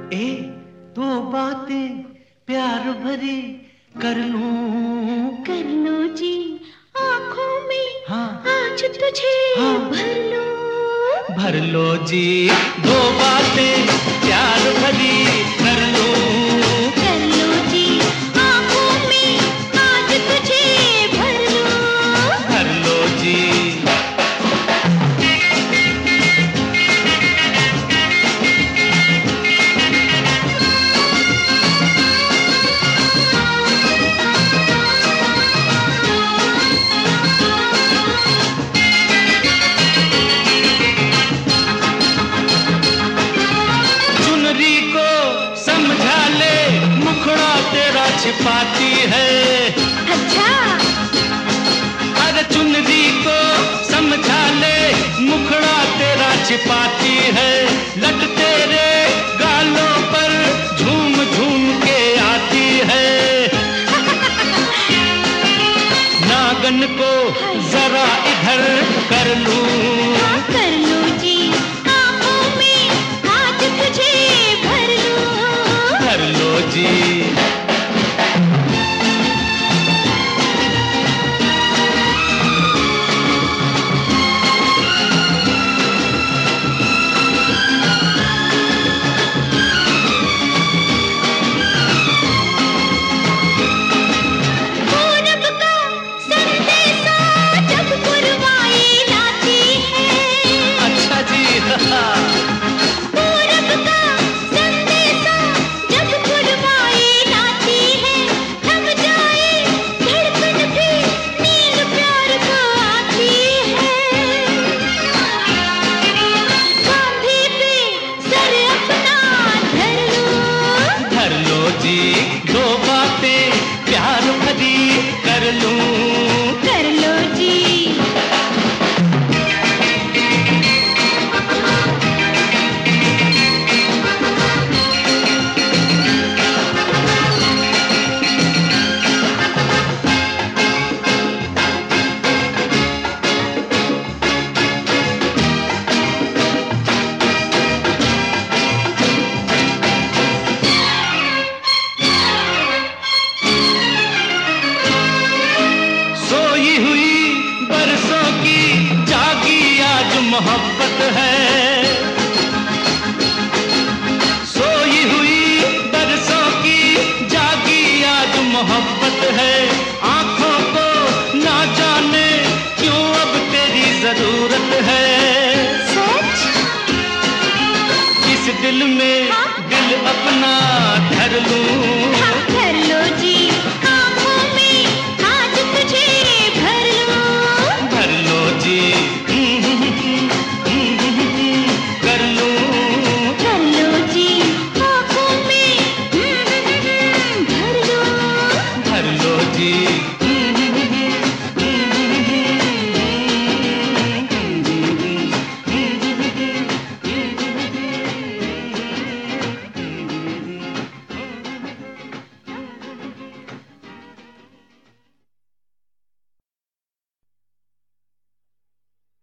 ए दो बातें प्यार भरी कर लूं जी आंखों में। हाँ आज तुझे हाँ, भर लो जी दो बातें प्यार भरी कर लूं जी आंखों में आज तुझे भर लो जी। छिपाती है। अच्छा अरे चुनरी को समझा ले मुखड़ा तेरा छिपाती है। लट तेरे गालों पर झूम झूम के आती है। नागन को जरा इधर कर लूं जी आंखों में आज तुझे भर लो जी। दो बातें प्यार भरी कर लो जी। मोहब्बत है